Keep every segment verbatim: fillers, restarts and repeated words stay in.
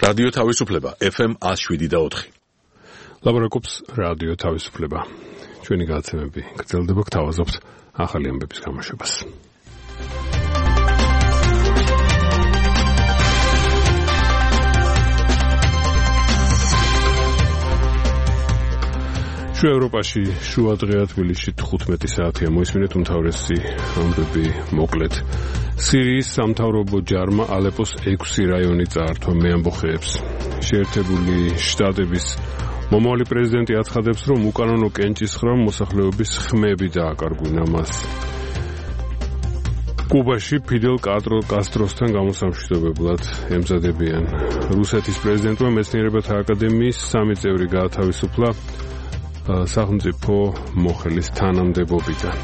რადიო თავისუფლება ეფ ემ one oh seven point four. ლაბორაკობს რადიო თავისუფლება. ჩვენი გადაცემები გრძელდება, გთავაზობთ ახალი ამბების გამოშვებას. შუა ევროპაში შუა დღეა თბილისში თხუთმეტი საათია. მოისმინეთ უმთავრესი ამბები მოკლედ. სირიის სამთავრობო ჯარმა ალეპოს ექვსი რაიონი წაართვა მეამბოხეებს. შეერთებული შტატების მომავალი პრეზიდენტი აცხადებს, რომ უკანონო კენჭისყრამ მოსახლეობის ხმები დააკარგვინა მას. კუბაში ფიდელ კასტროსთან გამოსამშვიდობებლად ემზადებიან. რუსეთის პრეზიდენტმა მეცნიერებათა აკადემიის სამი წევრი გაათავისუფლა სახელმწიფო მოხელის თანამდებობიდან.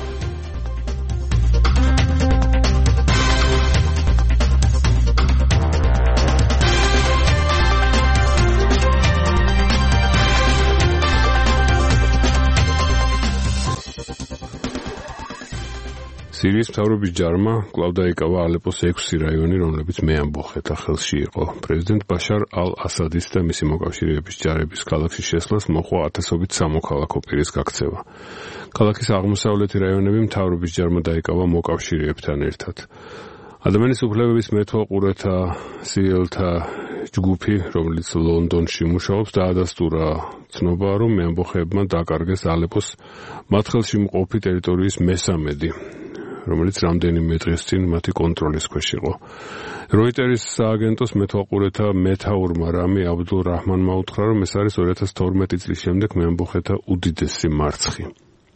სირიის მთავრობის ჯარმა კვლავ დაიკავა ალეპოს ექვსი რაიონი, რომლებიც მეამბოხეთა ხელში იყო. პრეზიდენტ ბაშარ ალ-ასადის და მისი მოკავშირეების ჯარების ქალაქში შესვლას მოჰყვა ათასობით სამოქალაქო პირის გაქცევა. ქალაქის აღმოსავლეთი რაიონები მთავრობის ჯარმა დაიკავა მოკავშირეებთან ერთად. ადამიანის უფლებების მეთვალყურეთა სიელთა ჯგუფი, რომელიც ლონდონში მუშაობს, დაადასტურა ცნობა, რომ მეამბოხეებმა დაკარგეს ალეპოს მათ ხელში მყოფი ტერიტორიის მესამედი, რომელიც რამდენიმე დღის წინ მათი კონტროლის ქვეშ იყო. როიტერის სააგენტოს მეთვალყურეთა მეთაურმა რამი აბდულ რაჰმანმა უთხრა, რომ ეს არის ორი ათას თორმეტი წლის შემდეგ მეამბოხეთა უდიდესი მარცხი.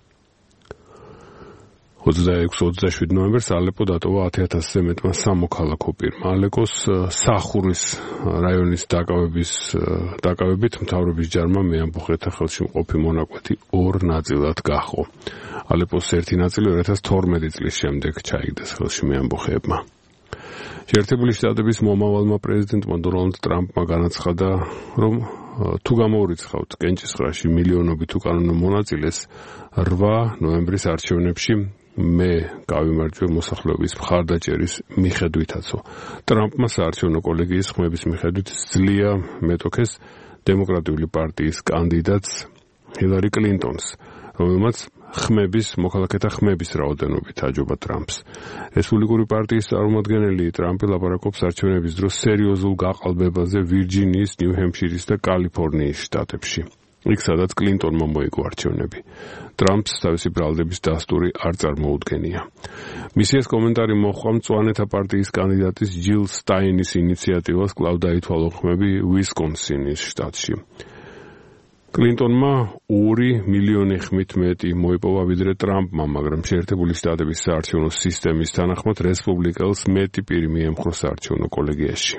ოცდაექვსი ოცდაშვიდი ნოემბერს ალეპო დატოვა ათი ათასზე მეტმა სამოქალაქო პირმა. ალეპოს სახურის რაიონის დაკავების დაკავებით მთავრობის ჯარმა მეამბოხეთა ხელში მყოფი მონაკვეთი ორ ნაწილად გაჰყო. ალეპოს ერთი ნაწილი ორი ათას თორმეტი წლის შემდეგ ჩაიგდეს ხელში მეამბოხეებმა. შეერთებული შტატების მომავალმა პრეზიდენტმა დონალდ ტრამპმა განაცხადა, რომ თუ გამოურიცხავთ კენჭისყრაში მილიონობით უკანონო მონაწილეს, რვა ნოემბრის არჩევნებში მე გავიმარჯვე მოსახლეობის მხარდაჭერის მიხედვითაცო. ტრამპმა საარჩევნო კოლეგიის ხმების მიხედვით ძლია მეტოქეს დემოკრატიული პარტიის კანდიდატს ჰილარი კლინტონს, რომელმაც ხმების, მოქალაქეთა ხმების რაოდენობით აჯობა ტრამპს. რესპუბლიკური პარტიის წარმომადგენელი ტრამპი ლაპარაკობს არჩევნების დროს სერიოზულ გაყალბებაზე ვირჯინიის, ნიუ-ჰემფშირის და კალიფორნიის შტატებში. იქ სადაც კლინტონმა მოიგო არჩევნები. ტრამპს თავისი ბრალდების დასტური არ წარმოუდგენია. მისი ეს კომენტარი მოჰყვა მწვანეთა პარტიის კანდიდატის ჯილ სტაინის ინიციატივას კვლავ დაითვალო ხმები უისკონსინის შტატში. კლინტონმა ორი მილიონი ხმით მეტი მოიპოვა ვიდრე ტრამპმა, მაგრამ შეერთებული შტატების საარჩევნო სისტემის თანახმად რესპუბლიკელს მეტი პირი მიემხრო საარჩევნო კოლეგიაში.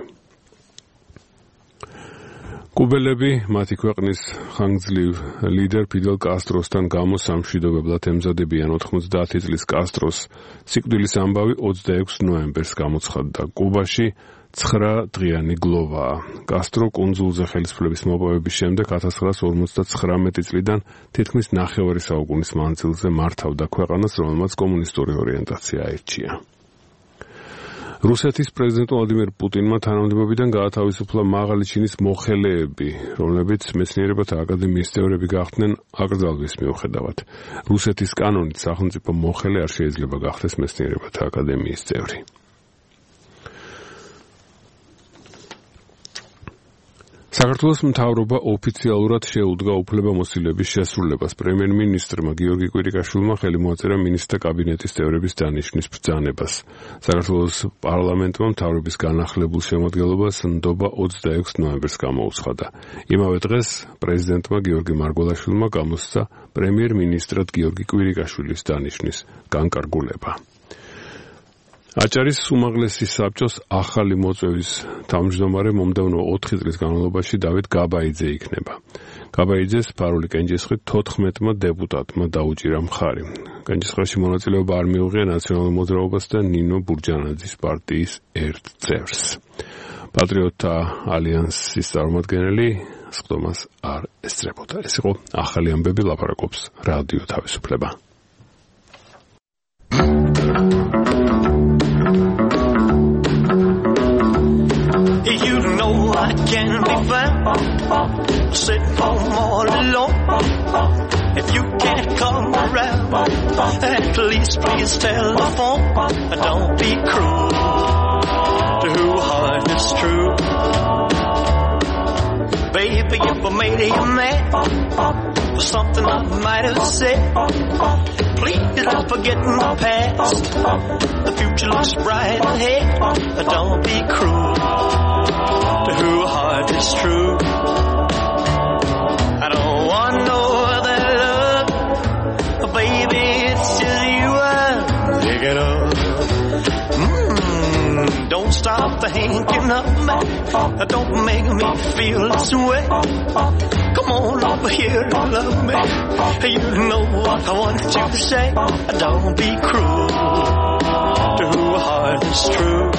კუბელები მათი ქვეყნის ხანგრძლივ ლიდერ ფიდელ კასტროსთან გამოსამშვიდობებლად ემზადებიან. ოთხმოცდაათი წლის კასტროს სიკვდილის ამბავი ოცდაექვსი ნოემბერს გამოცხადდა. კუბაში ცხრა დღიანი გლოვაა. კასტრო კუნძულზე ხელისუფლების მოპოვების შემდეგ ათას ცხრაას ორმოცდათხრამეტი წლიდან თითქმის ნახევარი საუკუნის მანძილზე მართავდა ქვეყანას, რომელმაც კომუნისტური ორიენტაცია აირჩია. რუსეთის პრეზიდენტ ვლადიმერ პუტინმა თანამდებობიდან გაათავისუფლა მაღალი ჩინის მოხელეები, რომლებიც მეცნიერებათა აკადემიის წევრები გახდნენ აკრძალვის მიუხედავად. რუსეთის კანონით სახელმწიფო მოხელე არ შეიძლება გახდეს მეცნიერებათა აკადემიის წევრი. საქართველოს მთავრობა ოფიციალურად შეუდგა უფლებამოსილების შესრულებას. პრემიერ-მინისტრმა გიორგი კვირიკაშვილმა ხელი მოაწერა მინისტრთა კაბინეტის წევრების დანიშვნის ბრძანებას. საქართველოს პარლამენტმა მთავრობის განახლებულ შემადგენლობას ნდობა ოცდაექვსი ნოემბერს გამოუცხადა. იმავე დღეს პრეზიდენტმა გიორგი მარგველაშვილმა გამოსცა პრემიერ-მინისტრად გიორგი კვირიკაშვილის დანიშვნის განკარგულება. აჭარის უმაღლესი საბჭოს ახალი მოწვევის თავმჯდომარე მომდევნო ოთხი წლის განმავლობაში დავით გაბაიძე იქნება. გაბაიძეს ფარული კენჭისყრით თოთხმეტმა დეპუტატმა დაუჭირა მხარი. კენჭისყრაში მონაწილეობა არ მიუღია ნაციონალურ მოძრაობას და ნინო ბურჯანაძის პარტიის ერთ წევრს. პატრიოტთა ალიანსის წარმომადგენელი სხდომას არ ესწრებოდა. ეს იყო ახალი ამბები, ლაპარაკობს რადიო თავისუფლება. You know I can sitting home all alone. If you can't come around, at least please telephone. Don't be cruel to who heart is true. Baby, if I made you mad for something I might have said, please don't forget my past. The future looks bright ahead. Don't be cruel to who heart is true. I don't want no other love, baby, it's just you I'm thinking of. Mm, don't stop thinking of me. Don't make me feel this way. Come on over here and love me. You know what I want you to say. Don't be cruel to who heart is true.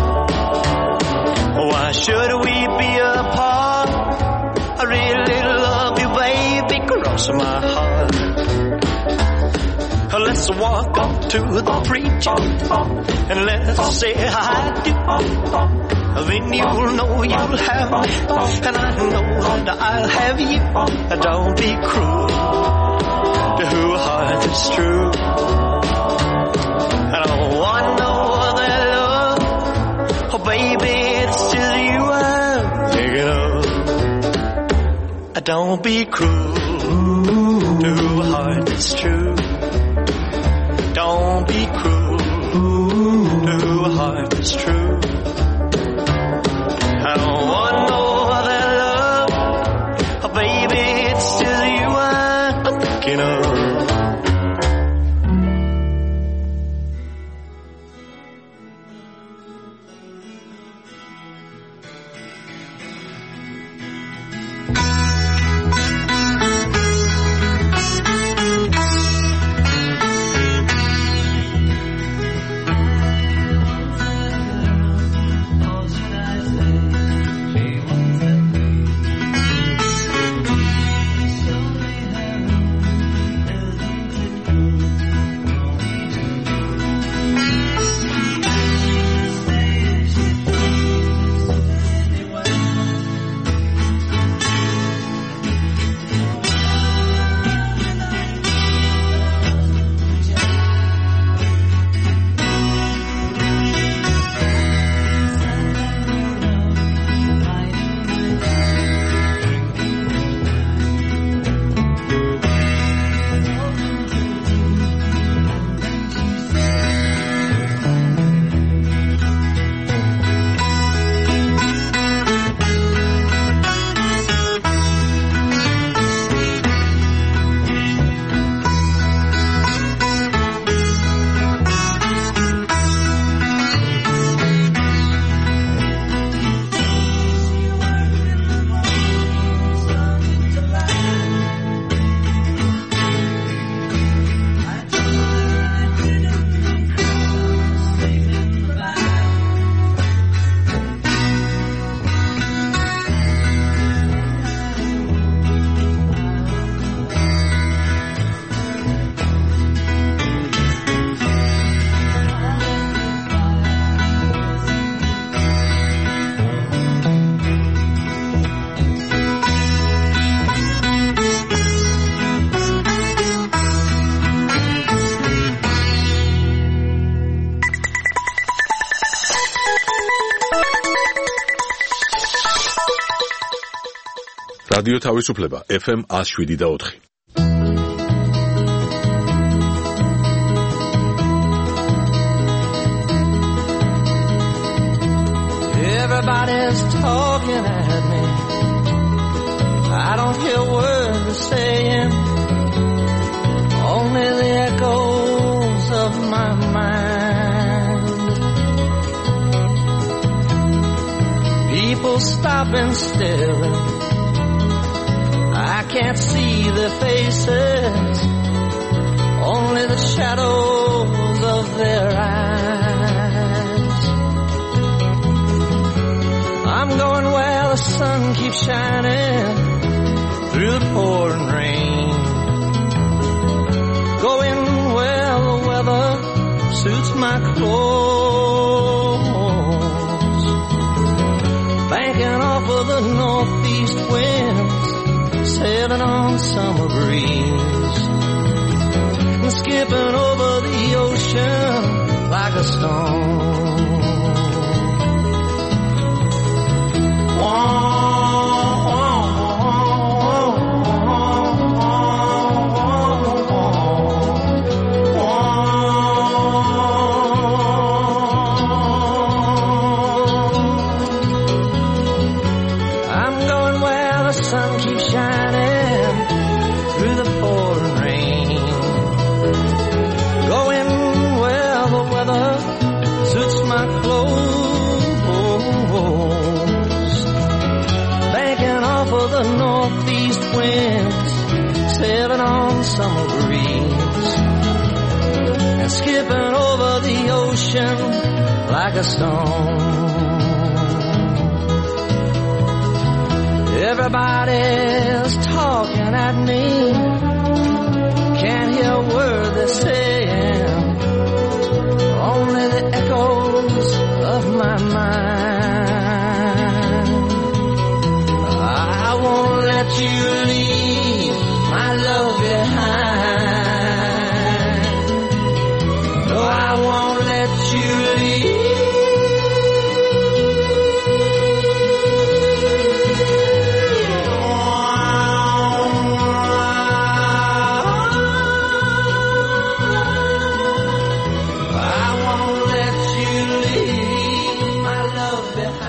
Why should we be apart? I really love you, baby, cross my heart. Let's walk up to the preacher and let's say I do. Then you'll know you'll have me, and I know that I'll have you. Don't be cruel to who heart is true. I don't want no other love, oh baby, it's just you I'm thinking of. Don't be cruel to who heart is true. Don't be cruel to who heart is true. I don't want no other love, oh baby, it's just you I'm thinking of. რადიო თავისუფლება F M one oh seven და four. Everybody's talking at me. I don't hear words they're saying, only the echoes of my mind. People stop and stare. I can't see their faces, only the shadows of their eyes. I'm going where the sun keeps shining through the pouring rain, going where the weather suits my clothes, banking off of the northeast sailing on summer breeze, and skipping over the ocean like a stone. Whoa. Summer breeze, and skipping over the ocean like a stone. Everybody's talking at me, can't hear a word they're saying, only the echoes of my mind. I won't let you leave my love behind. No, I won't let you leave. I won't let you leave my love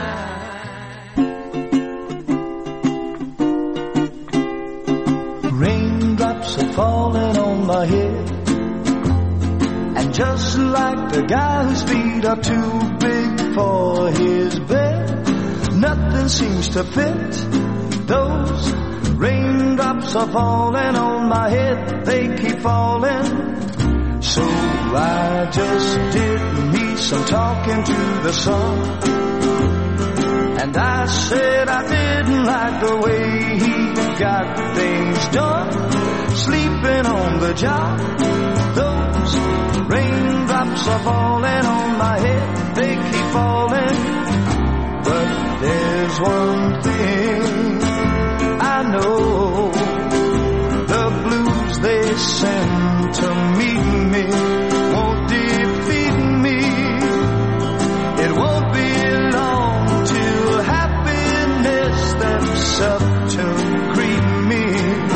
behind. Raindrops are falling on my head, and just like the guy whose feet are too big for his bed, nothing seems to fit. Those raindrops are falling on my head, they keep falling. So I just did me some talking to the sun, and I said I didn't like the way he got things done, sleeping on the job. Those raindrops are falling on my head, they keep falling. But there's one thing I know, the blues they send to meet me won't defeat me. It won't be long till happiness steps up to greet me.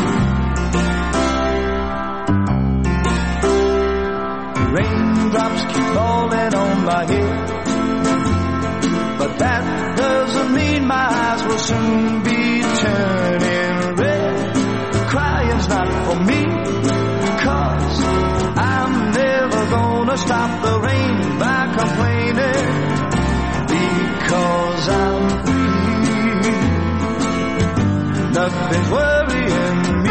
Raindrops keep falling on my head, but that doesn't mean my eyes will soon be turning red. Crying's not for me, 'cause I'm never gonna stop the rain by complaining, because I'm free. Nothing's worrying me.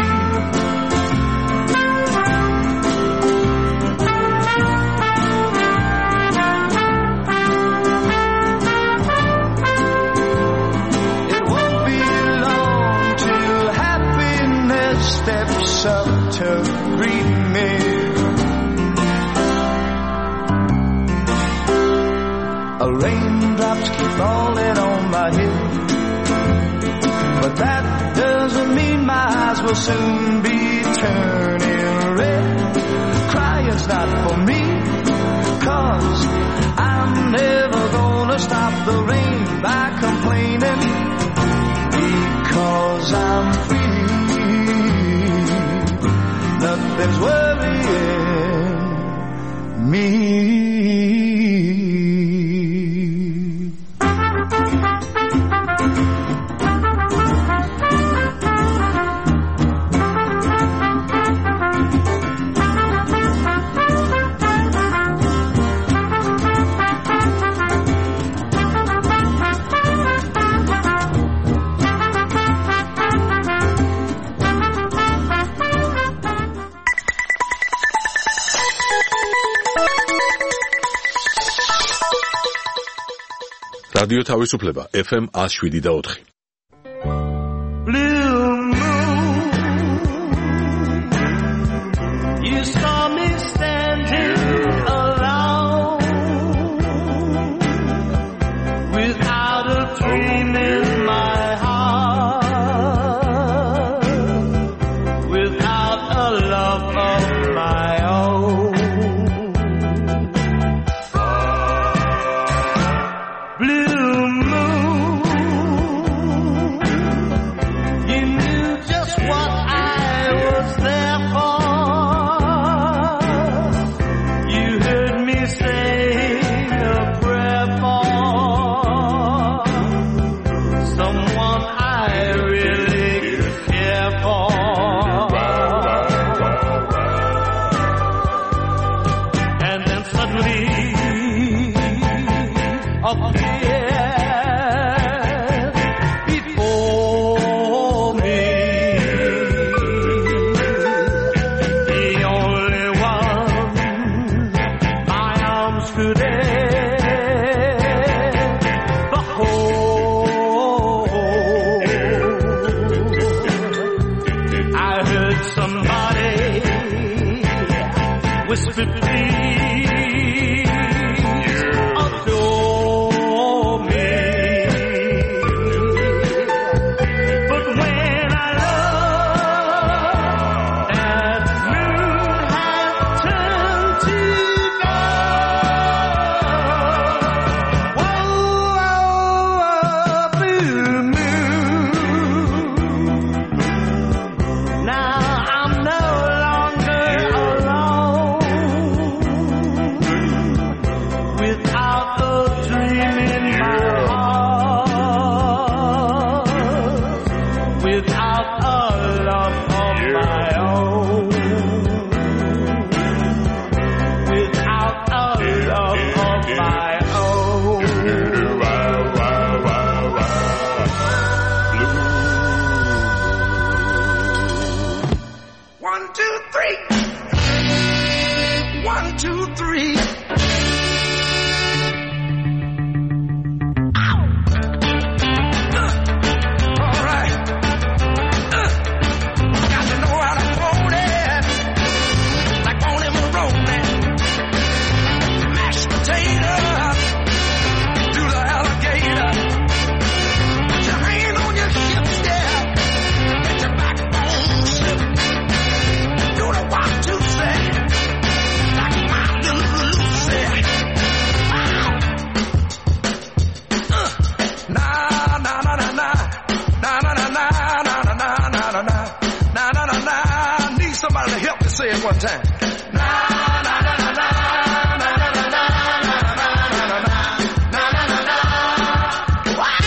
Steps up to greet me. Raindrops keep falling on my head, but that doesn't mean my eyes will soon be turning red. Crying's not for me, 'cause I'm never gonna stop the rain by complaining, because I'm free. Nothing's worrying me. რადიო თავისუფლება F M one oh seven და four. Blue moon, you saw me standing alone, without a dream in my heart. appeared before me. The only one my arms could ever hold. I heard somebody whisper, please adore me. But when I love, that moon has turned to gold. Whoa, blue moon. Now I'm no longer alone. Without a dream in my heart, without a love of my own, without a love of my own. One, two, three. One, two, three. All right. Uh, got to know how to hold it, like on him Maroney. Mashed potato, do the alligator. Put your hand on your hips, yeah. Let your backbone slip. Do the one, two, say, like my little Lucy. Wow. Uh, nah, nah, nah, nah, nah. Nah, nah, nah, nah, nah, nah, nah, nah, nah, nah. Nah, nah, nah, nah. Need somebody to help me say it one time. Nah, nah, nah, nah, nah, nah, nah, nah, nah, nah, nah, nah, nah, nah, nah. Wow.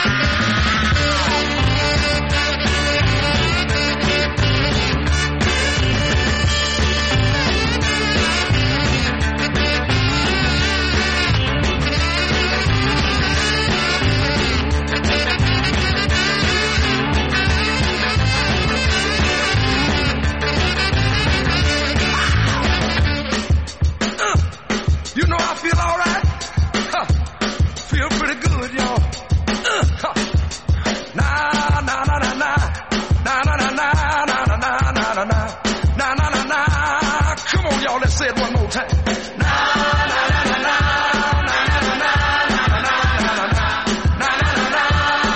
Uh, You know I feel all right. Huh. Feel pretty good, y'all. Uh, huh. Nah, nah, nah, nah, nah. Nah, nah, nah, nah, nah, nah, nah, nah, nah, nah. Nah, nah, nah, nah. Come on, y'all, let's say it one more time. Nah, nah, nah, nah, nah, nah, nah, nah, nah, nah, nah, nah, nah, nah, nah, nah, nah.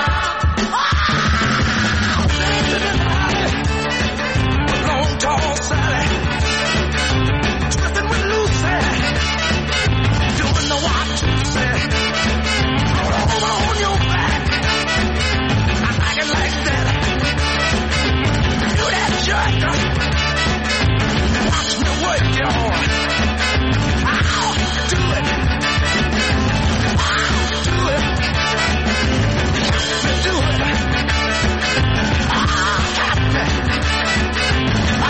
Long, tall Sally, twisting with Lucy, doing the one, two, say, roll over on your back. I like it like that. Do that jerk. Watch me work, y'all. Ow, do it. Ow, do it. Do it. Ah, got that. Ah,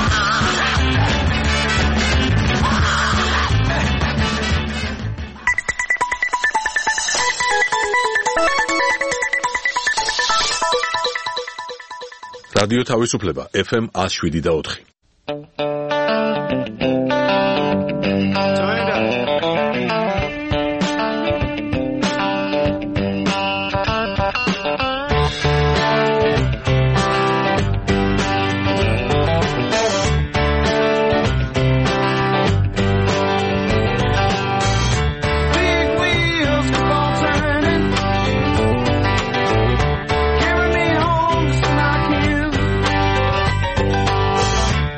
რადიო თავისუფლება ეფ ემ one oh seven და four. Big wheels keep on turning, carry me home to Smock Hill.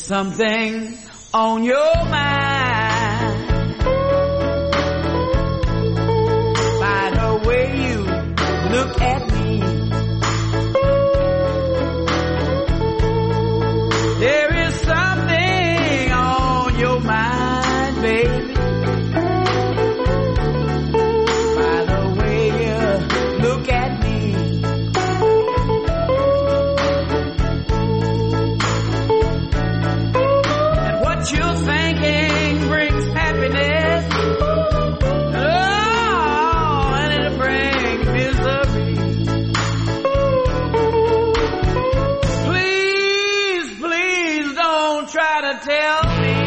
something on your mind. By the way you look at me, there is something on your mind, baby. By the way you look at me. You're thinking brings happiness, oh, and it brings misery. Please, please don't try to tell me.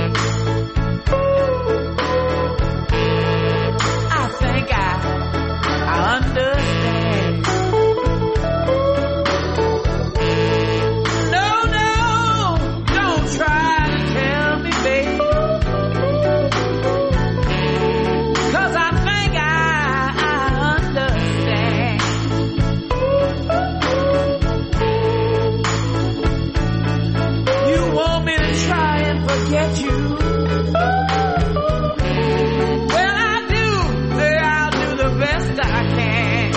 I think I, I understand. No, no, don't try. Cause I think I, I understand. You want me to try and forget you? Well, I do. I'll do the best I can.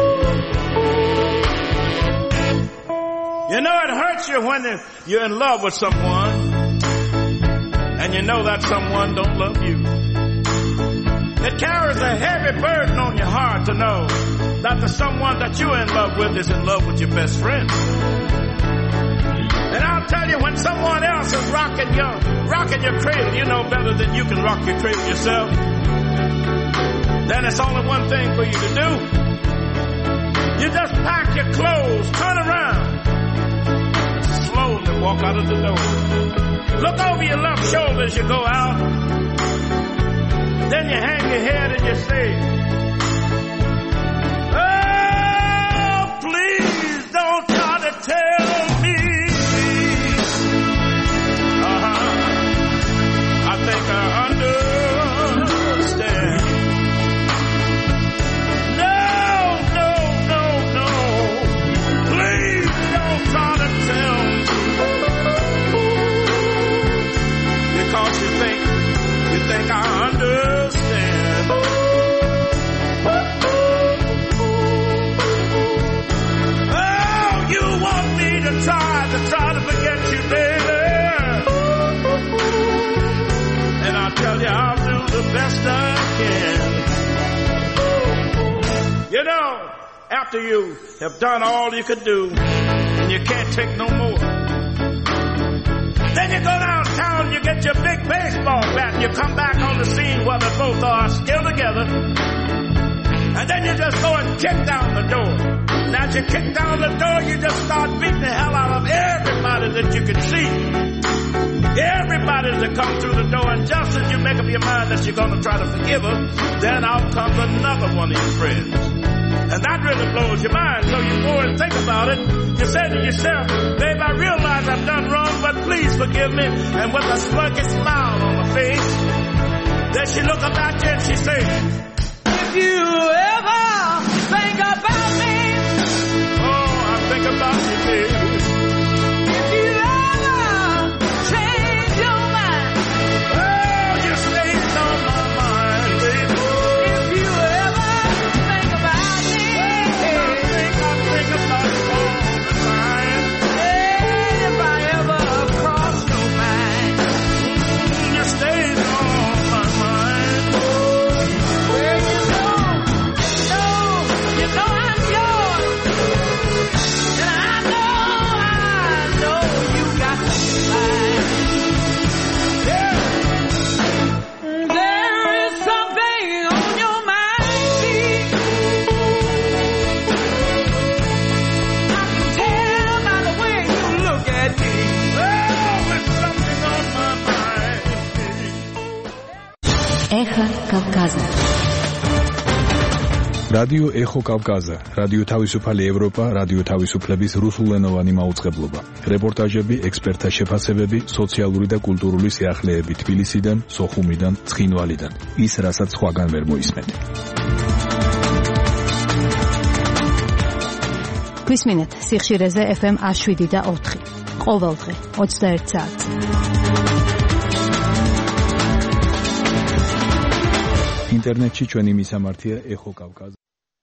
You know, it hurts you when you're in love with someone and you know that someone don't love you. It carries a heavy burden on your heart to know that the someone that you're in love with is in love with your best friend. And I'll tell you, when someone else is rocking your, rocking your cradle, you know better than you can rock your cradle yourself. Then it's only one thing for you to do. You just pack your clothes, turn around, and slowly walk out of the door. Look over your left shoulder as you go out. Then you hang your head and you say, oh, please don't try to tell me. Uh-huh. I think I understand. No, no, no, no. Please don't try to tell me. Because you think, you think I understand. Oh, you want me to try, to try to forget you, baby. And I tell you, I'll do the best I can. You know, after you have done all you could do, and you can't take no more, then you go downtown, you get your big baseball bat, and you come back on the scene where they both are still together. And then you just go and kick down the door. And as you kick down the door, you just start beating the hell out of everybody that you can see. Everybody that comes through the door. And just as you make up your mind that you're going to try to forgive her, then out comes another one of your friends. And that really blows your mind. So you go and think about it. You say to yourself, babe, I realize I've done wrong, but please forgive me. And with a smirky smile on her face, then she look up at you and she says, if you ever think about me, oh, I think about you, baby. If you ever change your mind, oh, you stay on my mind, baby. If you ever think about me, oh, I think I think about you all the time. Hey, if I ever cross your mind, you stay on my mind. Well, you know, you know I'm yours, and I know, I know you got mine. Yeah. There is something on your mind, babe. I can tell by the way you look at me. Oh, there's something on my mind. Эхо Кавказа. რადიო ეხო კავკაზა, რადიო თავისუფალი ევროპა, რადიო თავისუფლების რუსულენოვანი მაუწყებლობა. რეპორტაჟები, ექსპერტთა შეფასებები, სოციალური და კულტურული სიახლეები თბილისიდან, სოხუმიდან, ცხინვალიდან. ის, რასაც სხვაგან ვერ მოისმენთ. გვისმინეთ სიხშირეზე ეფ ემ ათს შვიდი და ოთხი. ყოველდღე ოცდაერთ საათზე. ინტერნეტში ჩვენი მისამართია ეხო კავკაზი.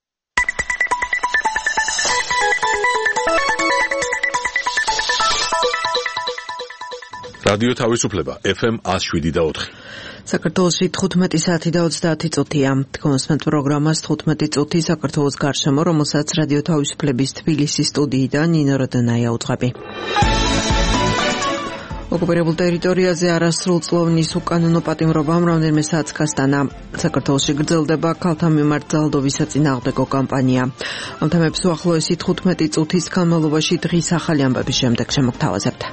რადიო თავისუფლება ეფ ემ one oh seven და four. საქართველოში თხუთმეტი საათი და ოცდაათი წუთია. გონსმენთ პროგრამას თხუთმეტი წუთი საქართველოს გარშემო, რომელსაც რადიო თავისუფლების თბილისის სტუდიიდან ნინო როდონაია უძღვები. ოკუპირებულ ტერიტორიაზე არასრულწლოვნის უკანონო პატიმრობამ რამდენიმე საათს გასტანა. საქართველოში გრძელდება ქალთა მიმართ ძალადობის საწინააღმდეგო კამპანია. ამ თემებს უახლოესი თხუთმეტი წუთის განმავლობაში დღის ახალი ამბების შემდეგ შემოგთავაზებთ.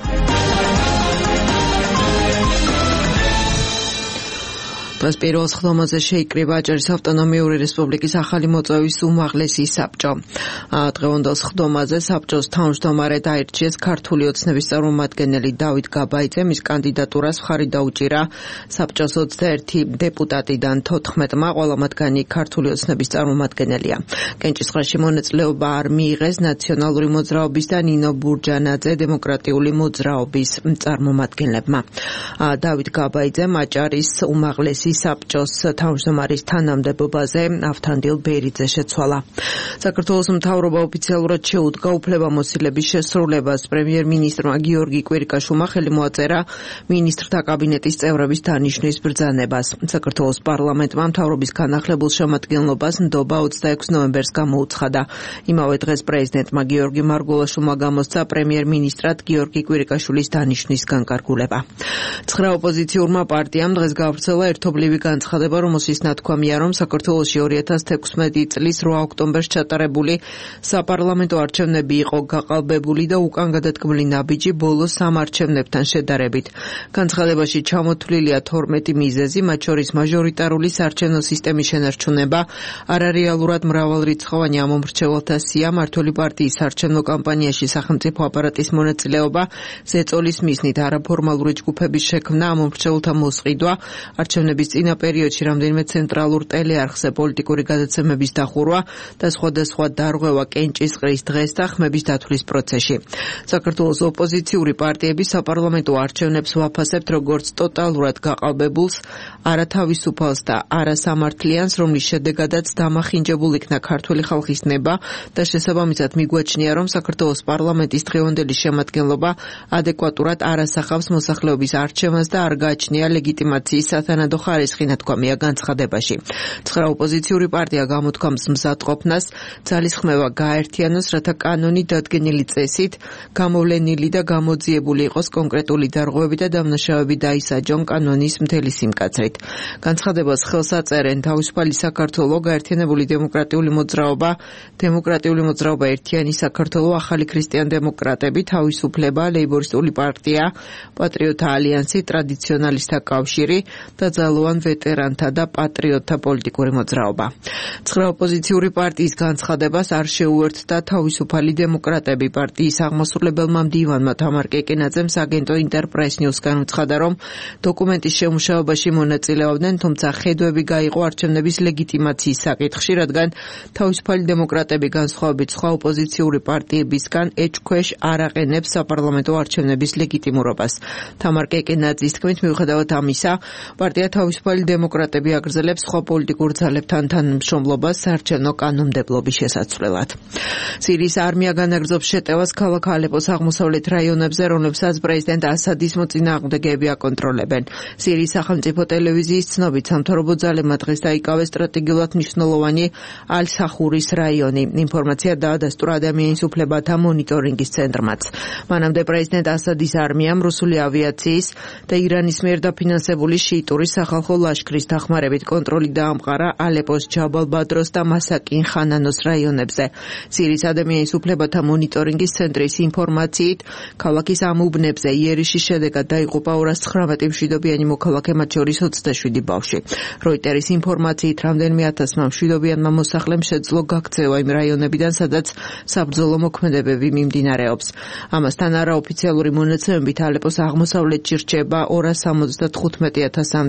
დღეს პირველ სხდომაზე შეიკრიბა აჭარის ავტონომიური რესპუბლიკის ახალი მოწვევის უმაღლესი საბჭო. დღევანდელ სხდომაზე საბჭოს თავმჯდომარედ აირჩიეს ქართული ოცნების წარმომადგენელი დავით გაბაიძე, მის კანდიდატურას მხარი დაუჭირა საბჭოს ოცდაერთი დეპუტატიდან თოთხმეტმა, ყველა მათგანი ქართული ოცნების წარმომადგენელია. კენჭისყრაში მონაწილეობა არ მიიღეს ნაციონალური მოძრაობის და ნინო ბურჯანაძე დემოკრატიული მოძრაობის წარმომადგენლებმა. დავით გაბაიძემ აჭარის უმაღლესი საბჭოს თავმჯდომარის თანამდებობაზე ავთანდილ ბერიძე შეცვალა. საქართველოს მთავრობა ოფიციალურად შეუდგა უფლებამოსილების შესრულებას. პრემიერ-მინისტრმა გიორგი კვირიკაშვილმა ხელი მოაწერა მინისტრთა კაბინეტის წევრების დანიშვნის ბრძანებას. საქართველოს პარლამენტმა მთავრობის განახლებულ შემადგენლობას ნდობა ოცდაექვსი ნოემბერს გამოუცხადა. იმავე დღეს პრეზიდენტმა გიორგი მარგველაშვილმა გამოსცა პრემიერ-მინისტრად გიორგი კვირიკაშვილის დანიშვნის განკარგულება. ცხრა ოპოზიციურმა პარტიამ დღეს გავრცელა ერთობლივი განცხადება, რომელშიც ნათქვამია, რომ საქართველოში ორი ათას თექვსმეტი წლის რვა ოქტომბერს ჩატარებული საპარლამენტო არჩევნები იყო გაყალბებული და უკან გადადგმული ნაბიჯი ბოლო სამ არჩევნებთან შედარებით. განცხადებაში ჩამოთვლილია თორმეტი მიზეზი, მათ შორის მაჟორიტარული საარჩევნო სისტემის შენარჩუნება, არარეალურად მრავალრიცხოვანი ამომრჩეველთა სია, მმართველი პარტიის საარჩევნო კამპანიაში სახელმწიფო აპარატის მონაწილეობა, ზეწოლის მიზნით არაფორმალური ჯგუფების შექმნა, ამომრჩეველთა მოსყიდვა, არჩევნების წინა პერიოდში რამდენიმე ცენტრალურ ტელეარხზე პოლიტიკური გადაცემების დახურვა და სხვადასხვა დარღვევა კენჭისყრის დღეს და ხმების დათვლის პროცესში. საქართველოს ოპოზიციური პარტიები საპარლამენტო არჩევნებს ვაფასებთ როგორც ტოტალურად გაყალბებულს, არათავისუფალს და არასამართლიანს, რომლის შედეგადაც დამახინჯებულ იქნა ქართული ხალხის ნება და შესაბამისად მიგვაჩნია, რომ საქართველოს პარლამენტის დღევანდელი შემადგენლობა ადეკვატურად არ ასახავს მოსახლეობის არჩევანს და არ გააჩნია ლეგიტიმაციის სათანადო ხარისხი, ნათქვამია განცხადებაში. ცხრა ოპოზიციური პარტია გამოთქვამს მზადყოფნას, ძალისხმევა გააერთიანოს, რათა კანონი დადგენილი წესით გამოვლენილი და გამოძიებული იყოს კონკრეტული დარღვევები და დამნაშავეები დაისაჯონ კანონის მთელი სიმკაცრით. განცხადებას ხელს აწერენ თავისუფალი საქართველო, გაერთიანებული დემოკრატიული მოძრაობა, დემოკრატიული მოძრაობა ერთიანი საქართველო, ახალი ქრისტიან-დემოკრატები, თავისუფლება, ლეიბორისტული პარტია, პატრიოტთა ალიანსი, ტრადიციონალისტთა კავშირი და ძალოვან ვეტერანთა და პატრიოტთა პოლიტიკური მოძრაობა. ცხრა ოპოზიციური პარტიის განცხადებას არ შეუერთდა თავისუფალი დემოკრატები. პარტიის აღმასრულებელმა მდივანმა თამარ კეკენაძემ აგენტო ინტერპრეს ნიუსგან უცხადა, რომ დოკუმენტის შემუშავებაში მონაწილეობდნენ, თუმცა ხედვები გაიყო არჩევნების ლეგიტიმაციის საკითხში, რადგან თავისუფალი დემოკრატები განსხვავებით სხვა ოპოზიციური პარტიებისგან ეჭქვეშ არ აყენებს საპარლამენტო არჩევნების ლეგიტიმურობას. თამარ კეკენაძის თქმით, მიუხედავად ამისა, პარტია თავისუფალი დემოკრატები აგრძელებს სხვა პოლიტიკურ ძალებთან თანამშრომლობას საარჩევნო კანონმდებლობის შესაცვლელად. სირიის არმია განაგრძობს შეტევას ქალაქ ალეპოს აღმოსავლეთ რაიონებზე, რომლებსაც პრეზიდენტ ასადის მოწინააღმდეგეები აკონტროლებენ. სირიის სახელმწიფო ტელევიზიის ცნობით, სამთავრობო ძალებმა დღეს დაიკავეს სტრატეგიულად მნიშვნელოვანი ალ-სახურის რაიონი. ინფორმაცია დაადასტურა ადამიანის უფლებათა მონიტორინგის ცენტრმაც. მანამდე პრეზიდენტ ასადის არმიამ რუსული ავიაციის და ირანის მიერ დაფინანსებული შიიტური სახალხო ლაშქრის დახმარებით კონტროლი დაამყარა ალეპოს ჯაბალ-ბადროს და მასაკინ ხანანოს რაიონებზე. სირიის ადამიანის უფლებათა მონიტორინგის ცენტრის ინფორმაციით, ქალაქის ამ უბნებზე იერიში შედეგად დაიღუპა ორას ცხრამეტი მშვიდობიანი მოქალაქე, მათ შორის ოცდაშვიდი ბავშვი. როიტერის ინფორმაციით, რამდენიმე ათასმა მშვიდობიანმა მოსახლემ შეძლო გაქცევა იმ რაიონებიდან, სადაც საბრძოლო მოქმედებები მიმდინარეობს. ამასთან არაოფიციალური მონაცემებით ალეპოს აღმოსავლეთში რჩება ორას სამოცდათხუთმეტი ათასამდე მშვიდობიანი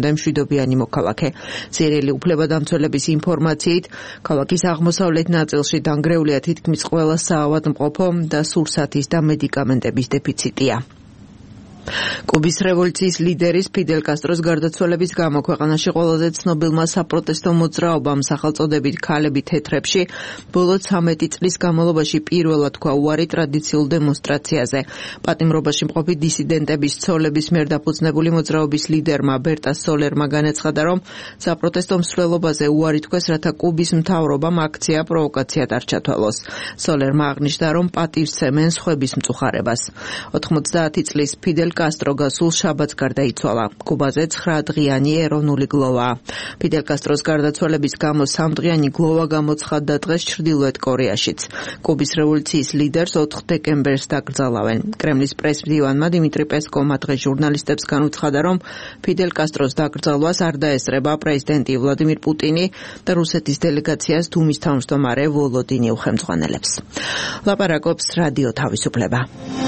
მშვიდობიანი მოქალაქე. ძირელი უფლებადამცველების ინფორმაციით, ქალაქის აღმოსავლეთ ნაწილში დანგრეულია თითქმის ყველა საავადმყოფო და სურსათის და მედიკამენტების დეფიციტია. კუბის რევოლუციის ლიდერის ფიდელ კასტროს გარდაცვალების გამო ქვეყანაში ყველაზე ცნობილმა საპროტესტო მოძრაობამ სახელწოდებით ქალები თეთრებში ბოლო ცამეტი წლის განმავლობაში პირველად თქვა უარი ტრადიციულ დემონსტრაციაზე. პატიმრობაში მყოფი დისიდენტების ცოლების მიერ დაფუძნებული მოძრაობის ლიდერმა ბერტა სოლერმა განაცხადა, რომ საპროტესტო მსვლელობაზე უარი თქვეს, რათა კუბის მთავრობამ აქცია პროვოკაციად არ ჩათვალოს. სოლერმა აღნიშნა, რომ პატივსცემენ სხვების მწუხარებას. ოთხმოცდაათი წლის ფიდელ კასტრო გასულ შაბათს გარდაიცვალა. კუბაზე ცხრა დღიანი ეროვნული გლოვაა. ფიდელ კასტროს გარდაცვალების გამო სამდღიანი გლოვა გამოცხადდა დღეს ჩრდილოეთ კორეაშიც. კუბის რევოლუციის ლიდერს ოთხ დეკემბერს დაკრძალავენ. კრემლის პრესმდივანმა დიმიტრი პესკოვმა დღეს ჟურნალისტებს განუცხადა, რომ ფიდელ კასტროს დაკრძალვას არ დაესწრება პრეზიდენტი ვლადიმირ პუტინი და რუსეთის დელეგაციას დუმის თავმჯდომარე ვოლოდინი უხელმძღვანელებს. ლაპარაკობს რადიო თავისუფლება.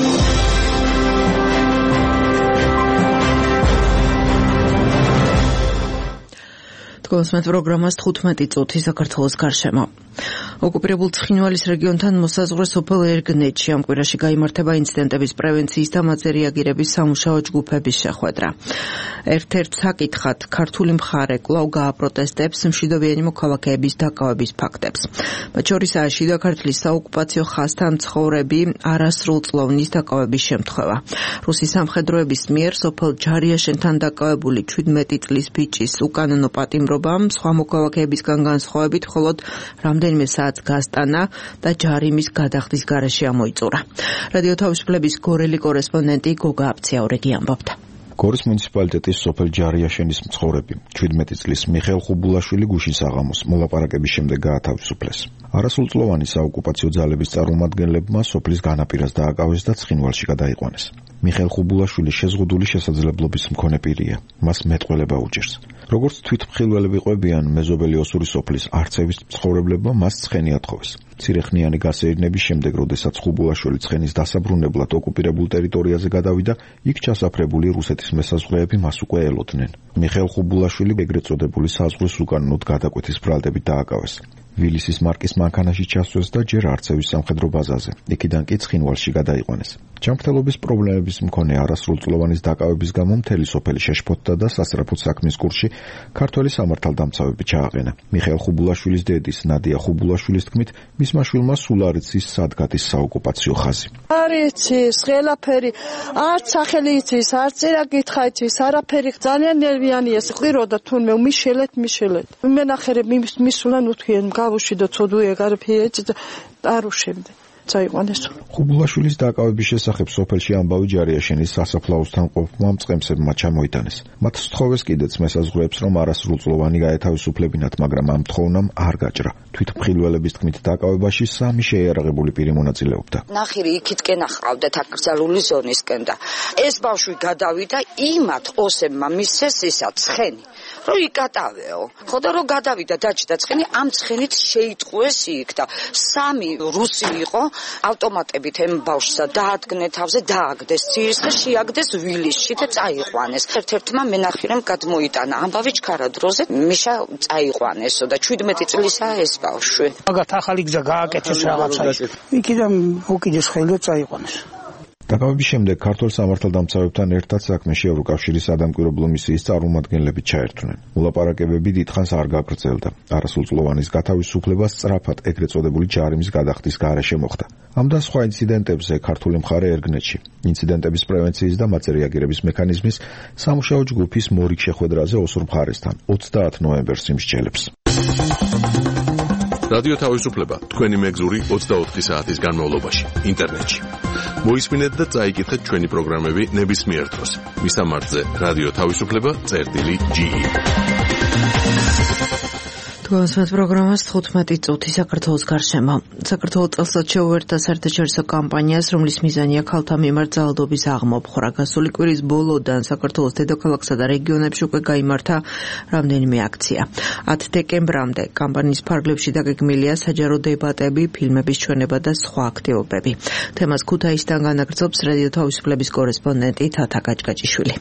გოსმეთ პროგრამას თხუთმეტი წუთი საქართველოს გარშემო. ოკუპირებულ ცხინვალის რეგიონთან მოსაზღვრე სოფელ ერგნეთში ამ კვირაში გაიმართება ინციდენტების პრევენციის და მათზე რეაგირების სამუშაო ჯგუფების შეხვედრა. ერთ-ერთ საკითხად ქართული მხარე კვლავ გააპროტესტებს მშვიდობიანი მოქალაქეების დაკავების ფაქტებს. მათ შორისაა შიდა ქართლის საოკუპაციო ხაზთან მცხოვრები არასრულწლოვნის დაკავების შემთხვევა. რუსის სამხედროების მიერ სოფელ ჯარიაშენთან დაკავებული ჩვიდმეტი წლის ბიჭის უკანონო პატიმრობამ სხვა მოქალაქეებისგან განსხვავებით მხოლოდ რამდენიმე საათს გასტანა და ჯარიმის გადახდის გარეშე ამოიწურა. რადიო თავისუფლების გორელი კორესპონდენტი გოგა აფციაურეგი ამბობდა. გორის მუნიციპალიტეტის სოფელ ჯარიაშენის მცხოვრები ჩვიდმეტი წლის მიხეილ ხუბულაშვილი გუშინ საღამოს მოლაპარაკების შემდეგ გაათავისუფლეს. არასრულწლოვანი საოკუპაციო ძალების წარმომადგენლებმა სოფლის განაპირას დააკავეს და ცხინვალში გადაიყვანეს. მიხეილ ხუბულაშვილი შეზღუდული შესაძლებლობის მქონე პირია. მას მეტყველება უჭირს. როგორც თვითმხილველები ყვებიან, მეზობელი ოსური სოფლის არცევის მცხოვრებლებმა მას ცხენი ათხოვეს. ცირეხნიანი გასეირნების შემდეგ, როდესაც ხუბულაშვილი ცხენის დასაბრუნებლად ოკუპირებულ ტერიტორიაზე გადავიდა, იქ ჩასაფრებული რუსეთის მესაზღვრეები მას უკვე ელოდნენ. მიხეილ ხუბულაშვილი ეგრეთ წოდებული საზღვრის უკანონოდ გადაკვეთის ბრალდებით დააკავეს. ვილისის მარკის მანქანაში ჩასვეს და ჯერ არცევის სამხედრო ბაზაზე. იქიდან კი ცხინვალში გადაიყვანეს. ჯანმრთელობის პრობლემების მქონე არასრულწლოვანის დაკავების გამო მთელი სოფელი შეშფოთდა და სასწრაფოდ საქმის კურსში ქართველი სამართალდამცავები ჩააყენა. მიხეილ ხუბულაშვილის დედის ნადია ხუბულაშვილის თქმით, მისმა შვილმა სულ არ იცის სად გადის საოკუპაციო ხაზი. არ იცის, ყველაფერი, არც სახელი იცის, არც წერა კითხა იცის, არაფერი ძალიან ნერვიანია. ყვიროდა თუნმე მიშელეთ, მიშელეთ. მენახერებ მისულან უთქიან გავუში და ცოდუე გარფიეც არ უშემდე. წაიყვანეს. ხუბულაშვილის დაკავების შესახებ სოფელში ამბავი ჯარიაშენის სასაფლაოსთან ყოფმა მწყემსებმა ჩამოიტანეს. მათ სთხოვეს კიდეც მესაზღვრეებს, რომ არასრულწლოვანი გაეთავისუფლებინათ, მაგრამ ამ თხოვნამ არ გაჭრა. თვითმხილველების თქმით, დაკავებაში სამი შეიარაღებული პირი მონაწილეობდა. ნახირი იქითკენ ახავდათ აკრძალული ზონისკენ და ეს ბავშვი გადავიდა იმათ ოსებმა მისცეს ისა ცხენი. რო იკატავეო. ხოდა რო გადავიდა დაჭდა ცხენი, ამ ცხენით შეიტყუეს იქ და სამი რუსი იყო ავტომატებით ემ ბავშვსა დაადგნე თავზე, დააგდეს ძირს და შეაგდეს ვილისში და წაიყვანეს. ერთ-ერთმა მენახირემ გადმოიტანა ამბავი ჩქარა დროზე, მიშა წაიყვანესო და ჩვიდმეტი წლისაა ეს ბავშვი. მაგათ ახალი გზა გააკეთეს რაღაცა. იქიდან უკიდეს ხელი და წაიყვანეს. დაკავების შემდეგ ქართულ სამართალდამცავებთან ერთად საქმეში ევროკავშირის სადამკვირვებლო მისიის წარმომადგენლები ჩაერთვნენ. მოლაპარაკებები დიდხანს არ გაგრძელდა. არასრულწლოვანის გათავისუფლება სწრაფად ეგრეთ წოდებული ჯარიმის გადახდის გარეშე მოხდა. ამ და სხვა ინციდენტებზე ქართული მხარე ერგნეთში ინციდენტების პრევენციის და მათზე რეაგირების მექანიზმის სამუშაო ჯგუფის მორიგ შეხვედრაზე ოსურ მხარესთან ოცდაათ ნოემბერს იმსჯელებს. რადიო თავისუფლება თქვენი მეგზური ოცდაოთხი საათის განმავლობაში ინტერნეტში. მოისმინეთ და წაიკითხეთ ჩვენი პროგრამები ნებისმიერ დროს. მისამართზე რადიო თავისუფლება წერტილი ჯი ი. გოსმეთ პროგრამას თხუთმეტი წუთი საქართველოს გარშემო. საქართველოს წელსაც შეუერთდა საერთაშორისო კამპანიას, რომლის მიზანია ქალთა მიმართ ძალადობის აღმოფხვრა. გასული კვირის ბოლოდან საქართველოს დედაქალაქსა და რეგიონებში უკვე გაიმართა რამდენიმე აქცია. ათი დეკემბრამდე კამპანიის ფარგლებში დაგეგმილია საჯარო დებატები, ფილმების ჩვენება და სხვა აქტივობები. თემას ქუთაისიდან განაგრძობს რადიო თავისუფლების კორესპონდენტი თათა კაჭკაჭიშვილი.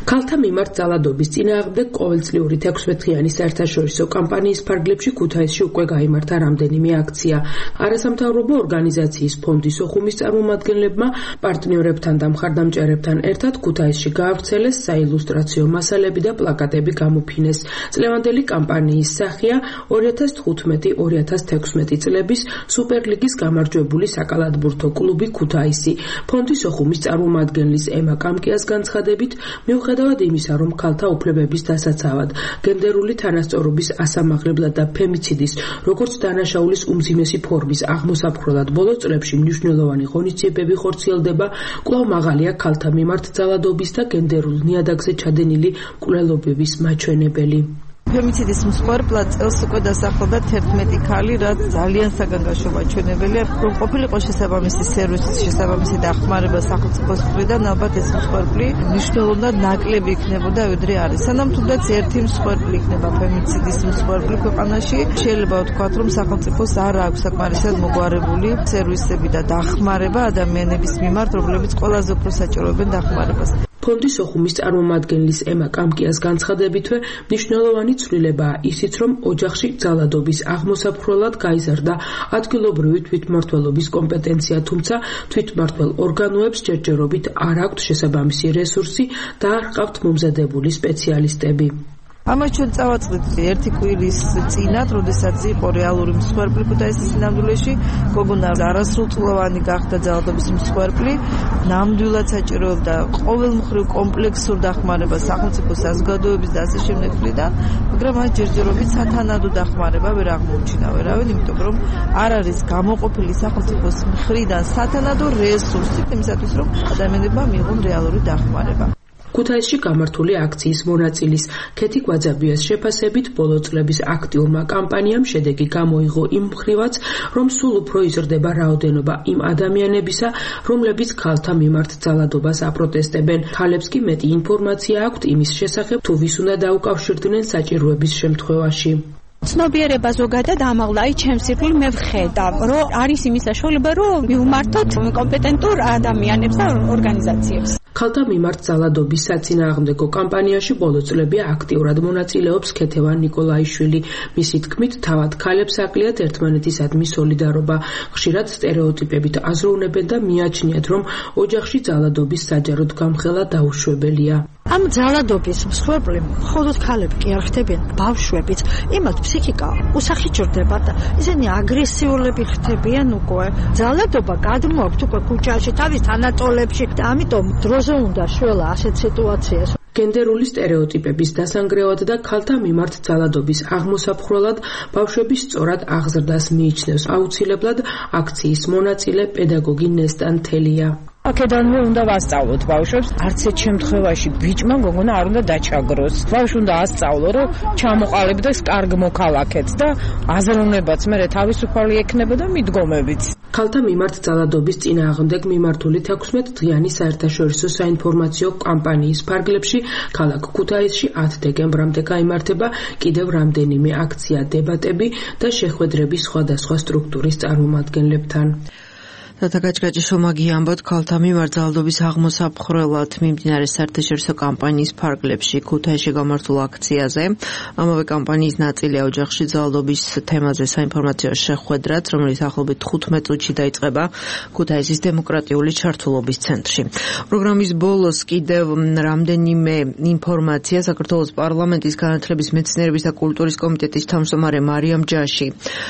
ქალთა მიმართ ძალადობის წინააღმდეგ ყოველწლიური თექვსმეტდღიანი საერთაშორისო კამპანიის ფარგლებში ქუთაისში უკვე გაიმართა რამდენიმე აქცია. არასამთავრობო ორგანიზაციის ფონდის ოხუმის წარმომადგენლებმა პარტნიორებთან და მხარდამჭერებთან ერთად ქუთაისში გაავრცელეს საილუსტრაციო მასალები და პლაკატები გამოფინეს. წლევანდელი კამპანიის სახეა ორი ათას თხუთმეტი ორი ათას თექვსმეტი წლების სუპერლიგის გამარჯვებული საკალათბურთო კლუბი ქუთაისი. ფონდის ოხუმის წარმომადგენლის ემა კამკიას განცხადებით, მიუხედავად იმისა, რომ ქალთა უფლებების დასაცავად, გენდერული თანასწორობის ასამაღლებლად და ფემიციდის, როგორც დანაშაულის უმძიმესი ფორმის აღმოსაფხრელად ბოლო წლებში მნიშვნელოვანი ღონისძიებები ხორციელდება, კვლავ მაღალია ქალთა მიმართ ძალადობის და გენდერულ ნიადაგზე ჩადენილი მკვლელობების მაჩვენებელი. ფემიციდის მსხვერპლად წელს უკვე დასახლდა თერთმეტი ქალი, რაც ძალიან საგანგაშო მაჩვენებელია, რომ ყოფილიყო შესაბამისი სერვისის შესაბამისი დახმარება სახელმწიფოს მხრიდან, ალბათ ეს მსხვერპლი მნიშვნელოვნად ნაკლები იქნებოდა, ვიდრე არის. სანამ თუნდაც ერთი მსხვერპლი იქნება ფემიციდის მსხვერპლი ქვეყანაში, შეიძლება ვთქვათ, რომ სახელმწიფოს არ აქვს საკმარისად მოგვარებული სერვისები და დახმარება ადამიანების მიმართ, რომლებიც ყველაზე უფრო საჭიროებენ დახმარებას. ფონდის ოხუმის წარმომადგენლის ემა კამკიას განცხადებითვე მნიშვნელოვანი ცვლილებაა ისიც, რომ ოჯახში ძალადობის აღმოსაფხრელად გაიზარდა ადგილობრივი თვითმმართველობის კომპეტენცია, თუმცა თვითმმართველ ორგანოებს ჯერჯერობით არ აქვთ შესაბამისი რესურსი და არ ჰყავთ მომზადებული სპეციალისტები. ამას ჩვენ წავაწყდით ერთი კვირის წინათ, როდესაც იყო რეალური მსხვერპლი ქუთაისის სინამდვილეში, გოგონა არასრულწლოვანი გახდა ძალადობის მსხვერპლი, ნამდვილად საჭიროებდა ყოველმხრივ კომპლექსურ დახმარებას სახელმწიფო საზოგადოების და ასე შემდეგლიდან, მაგრამ მას ჯერჯერობით სათანადო დახმარება ვერ აღმოუჩინა ვერავინ, იმიტომ რომ არ არის გამოყოფილი სახელმწიფოს მხრიდან სათანადო რესურსი იმისათვის, რომ ადამიანებმა მიიღონ რეალური დახმარება. ქუთაისში გამართული აქციის მონაწილის ქეთი გვაძაბიას შეფასებით ბოლო წლების აქტიურმა კამპანიამ შედეგი გამოიღო იმ მხრივაც, რომ სულ უფრო იზრდება რაოდენობა იმ ადამიანებისა, რომლებიც ქალთა მიმართ ძალადობას აპროტესტებენ. ქალებს კი მეტი ინფორმაცია აქვთ იმის შესახებ, თუ ვის უნდა დაუკავშირდნენ საჭიროების შემთხვევაში. ცნობიერება ზოგადად ამაღლა, აი ჩემს ირგვლივ მე ვხედავ, რომ არის იმის საშუალება, რომ მივმართოთ კომპეტენტურ ადამიანებს და ორგანიზაციებს. ქალთა მიმართ ძალადობის საწინააღმდეგო კამპანიაში ბოლო წლები აქტიურად მონაწილეობს ქეთევან ნიკოლაიშვილი. მისი თქმით, თავად ქალებს აკლიათ ერთმანეთისადმი სოლიდარობა. ხშირად სტერეოტიპებით აზროვნებენ და მიაჩნიათ, რომ ოჯახში ძალადობის საჯაროდ გამხელა დაუშვებელია. ამ ძალადობის მსხვერპლი მხოლოდ ქალები კი არ ხდებიან, ბავშვებიც. იმათ ფსიქიკა უსახიჭრდება და ისინი აგრესიულები ხდებიან უკვე. ძალადობა გადმოაქვთ უკვე ქუჩაში, თავის თანატოლებში და ამიტომ დროზე უნდა შველა ასეთ სიტუაციას. გენდერული სტერეოტიპების დასანგრევად და ქალთა მიმართ ძალადობის აღმოსაფხრელად ბავშვების სწორად აღზრდას მიიჩნევს აუცილებლად აქციის მონაწილე პედაგოგი ნესტან თელია. აქედანვე უნდა ვასწავლოთ ბავშვებს, არც ერთ შემთხვევაში ბიჭმა გოგონა არ უნდა დაჩაგროს. ბავშვი უნდა ასწავლო, რომ ჩამოყალიბდეს კარგ მოქალაქედ და აზროვნებაც მერე თავისუფალი ექნება და მიდგომებიც. ქალთა მიმართ ძალადობის წინააღმდეგ მიმართული თექვსმეტდღიანი საერთაშორისო საინფორმაციო კამპანიის ფარგლებში ქალაქ ქუთაისში ათი დეკემბრამდე გაიმართება კიდევ რამდენიმე აქცია, დებატები და შეხვედრები სხვადასხვა სტრუქტურის წარმომადგენლებთან. დათაგაჭგაჭიშვილმა გიამბოთ, ქალთა მიმართ ძალადობის აღმოსაფხრელად მიმდინარე საერთაშორისო კამპანიის ფარგლებში ქუთაისში გამართულ აქციაზე. ამავე კამპანიის ნაწილია ოჯახში ძალადობის თემაზე საინფორმაციო შეხვედრაც, რომელიც ახლობით თხუთმეტ წუთში დაიწყება ქუთაისის დემოკრატიული ჩართულობის ცენტრში. პროგრამის ბოლოს კიდევ რამდენიმე ინფორმაცია. საქართველოს პარლამენტის განათლების, მეცნიერების და კულტურის კომიტეტის თავმჯდომარე მარიამ ჯაში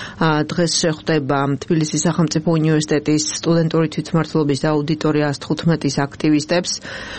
დღეს შეხვდება თბილისის სახელმწიფო უნივერსიტეტის სტუდენტური თვითმმართველობის და აუდიტორიას თხუთმეტის აქტივისტებს.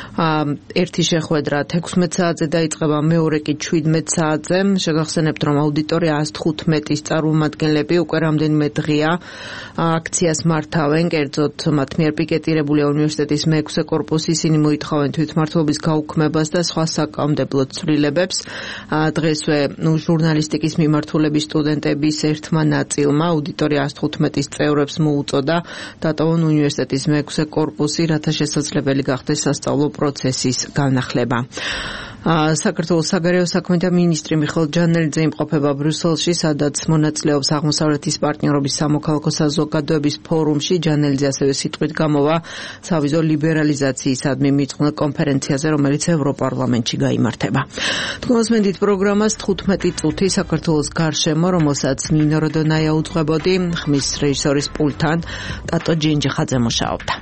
ერთი შეხვედრა თექვსმეტ საათზე დაიწყება, მეორე კი შვიდმეტ საათზე. შეგახსენებთ, რომ აუდიტორია ას თხუთმეტის წარმომადგენლები უკვე რამდენიმე დღეა აქციას მართავენ, კერძოდ მათ მიერ პიკეტირებულია უნივერსიტეტის მეექვსე კორპუსი. ისინი მოითხოვენ თვითმმართველობის გაუქმებას და სხვა საკანონმდებლო ცვლილებებს. დღესვე ჟურნალისტიკის მიმართულების სტუდენტების ერთმა ნაწილმა აუდიტორია ას თხუთმეტის წევრებს მოუწოდა დატოვონ უნივერსიტეტის მეექვსე კორპუსი, რათა შესაძლებელი გახდეს სასწავლო პროცესის განახლება. საქართველოს საგარეო საქმეთა მინისტრი მიხეილ ჯანელიძე იმყოფება ბრიუსელში, სადაც მონაწილეობს აღმოსავლეთის პარტნიორობის სამოქალაქო საზოგადოების ფორუმში. ჯანელიძე ასევე სიტყვით გამოვა სავიზო ლიბერალიზაციისადმი მიწყვნილ კონფერენციაზე, რომელიც ევროპარლამენტში გაიმართება. თქმასმენდით პროგრამას თხუთმეტი წუთი საქართველოს გარშემო, რომელსაც ნინო როდონაია უძღვებოდი, ხმის რეჟისორის პულტთან ტატო ჯინჯიხაძე მუშაობდა.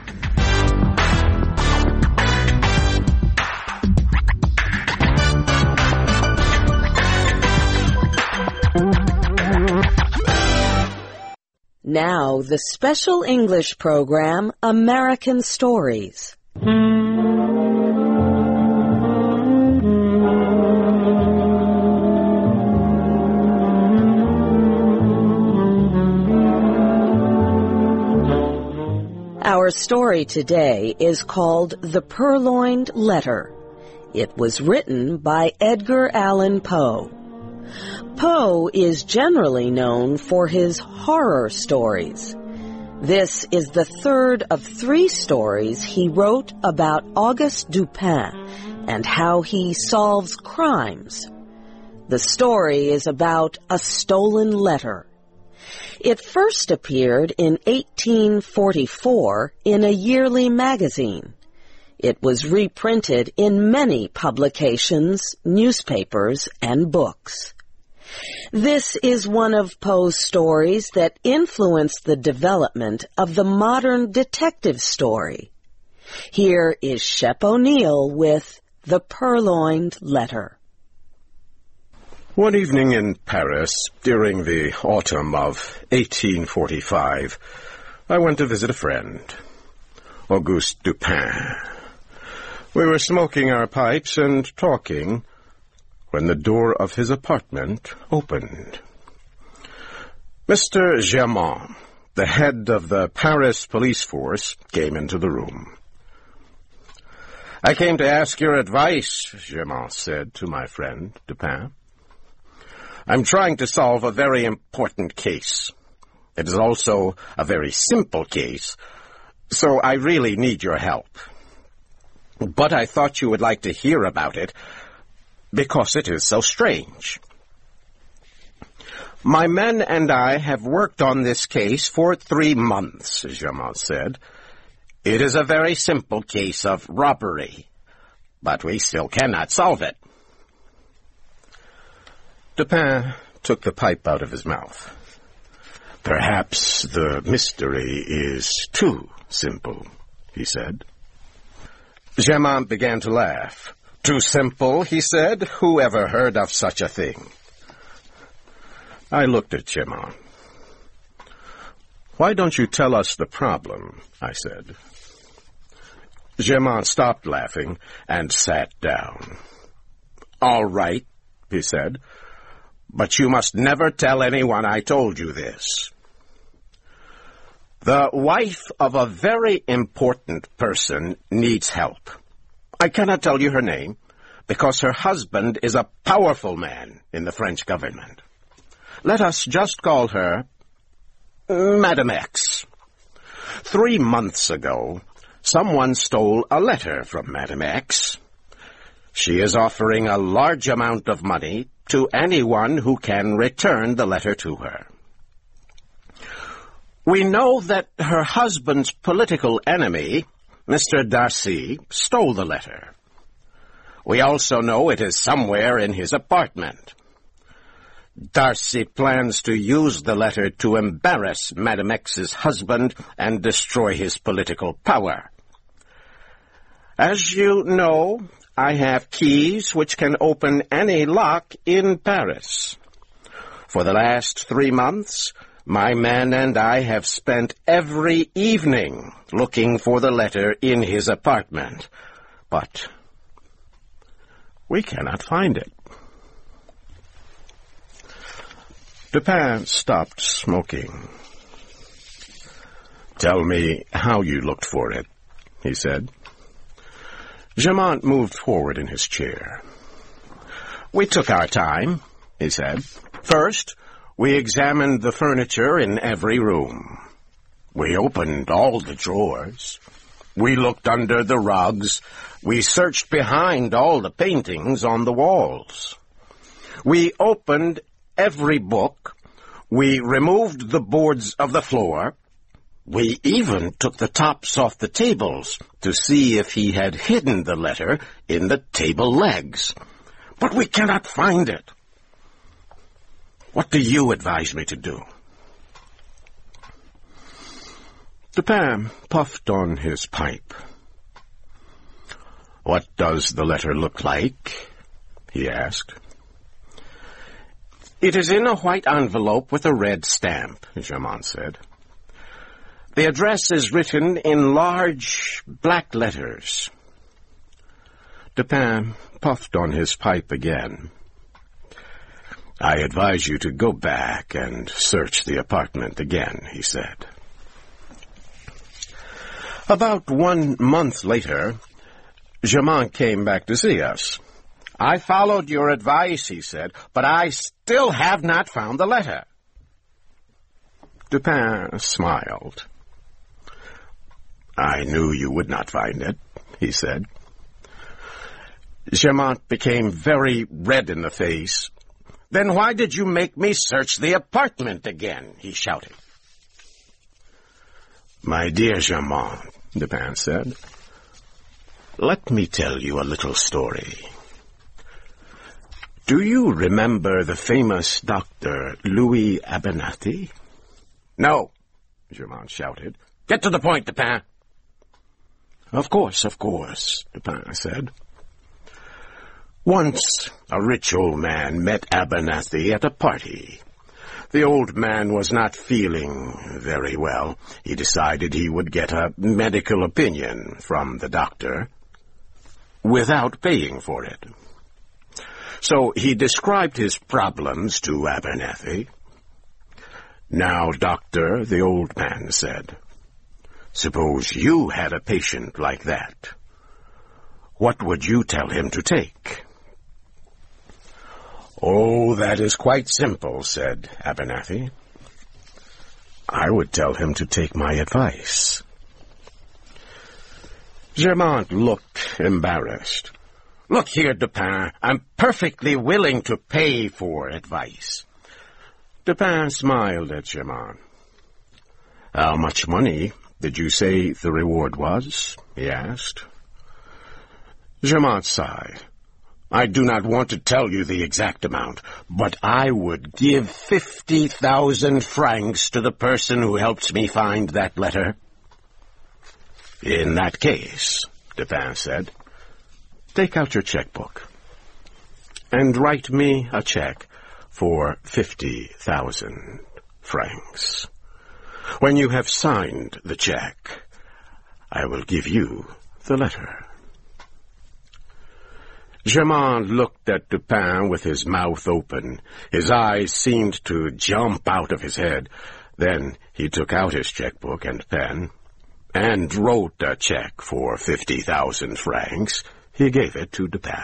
Now, the special English program, American Stories. Our story today is called The Purloined Letter. It was written by Edgar Allan Poe. Poe is generally known for his horror stories. This is the third of three stories he wrote about Auguste Dupin and how he solves crimes. The story is about a stolen letter. It first appeared in eighteen forty-four in a yearly magazine. It was reprinted in many publications, newspapers, and books. This is one of Poe's stories that influenced the development of the modern detective story. Here is Shep O'Neill with The Purloined Letter. One evening in Paris, during the autumn of eighteen forty-five, I went to visit a friend, Auguste Dupin. We were smoking our pipes and talking when the door of his apartment opened. Mister Germain, the head of the Paris police force, came into the room. "I came to ask your advice," Germain said to my friend, Dupin. "I'm trying to solve a very important case. It is also a very simple case, so I really need your help. But I thought you would like to hear about it, because it is so strange. My men and I have worked on this case for three months, Germain said. It is a very simple case of robbery, but we still cannot solve it." Dupin took the pipe out of his mouth. "Perhaps the mystery is too simple," he said. Germain began to laugh. "Too simple," he said. "Who ever heard of such a thing?" I looked at Germain. "Why don't you tell us the problem?" I said. Germain stopped laughing and sat down. "All right," he said, "but you must never tell anyone I told you this. The wife of a very important person needs help. I cannot tell you her name, because her husband is a powerful man in the French government. Let us just call her Madame X. Three months ago, someone stole a letter from Madame X. She is offering a large amount of money to anyone who can return the letter to her. We know that her husband's political enemy, Mister Darcy, stole the letter. We also know it is somewhere in his apartment. Darcy plans to use the letter to embarrass Madame X's husband and destroy his political power. As you know, I have keys which can open any lock in Paris. For the last three months, my men and I have spent every evening looking for the letter in his apartment, but we cannot find it." Dupin stopped smoking. "Tell me how you looked for it," he said. Germain moved forward in his chair. "We took our time," he said. "First, we examined the furniture in every room. We opened all the drawers. We looked under the rugs. We searched behind all the paintings on the walls. We opened every book. We removed the boards of the floor. We even took the tops off the tables to see if he had hidden the letter in the table legs. But we cannot find it. What do you advise me to do? Dupin puffed on his pipe. What does the letter look like? He asked. It is in a white envelope with a red stamp, Germain said. The address is written in large black letters. Dupin puffed on his pipe again. I advise you to go back and search the apartment again, he said. About one month later, Germain came back to see us. I followed your advice, he said, but I still have not found the letter. Dupin smiled. I knew you would not find it, he said. Germain became very red in the face. Then why did you make me search the apartment again? He shouted. My dear Germain, Dupin said, let me tell you a little story. Do you remember the famous doctor Louis Abernathy? No, Germain shouted. Get to the point, Dupin. Of course, of course, Dupin said. Once a rich old man met Abernathy at a party. The old man was not feeling very well. He decided he would get a medical opinion from the doctor without paying for it. So he described his problems to Abernathy. Now, doctor, the old man said, suppose you had a patient like that. What would you tell him to take? Oh, that is quite simple, said Abernathy. I would tell him to take my advice. Germain looked embarrassed. Look here, Dupin, I'm perfectly willing to pay for advice. Dupin smiled at Germain. How much money did you say the reward was? He asked. Germain sighed. I do not want to tell you the exact amount, but I would give fifty thousand francs to the person who helps me find that letter. In that case, Dupin said, take out your checkbook and write me a check for fifty thousand francs. When you have signed the check, I will give you the letter. Germain looked at Dupin with his mouth open. His eyes seemed to jump out of his head. Then he took out his checkbook and pen and wrote a check for fifty thousand francs. He gave it to Dupin.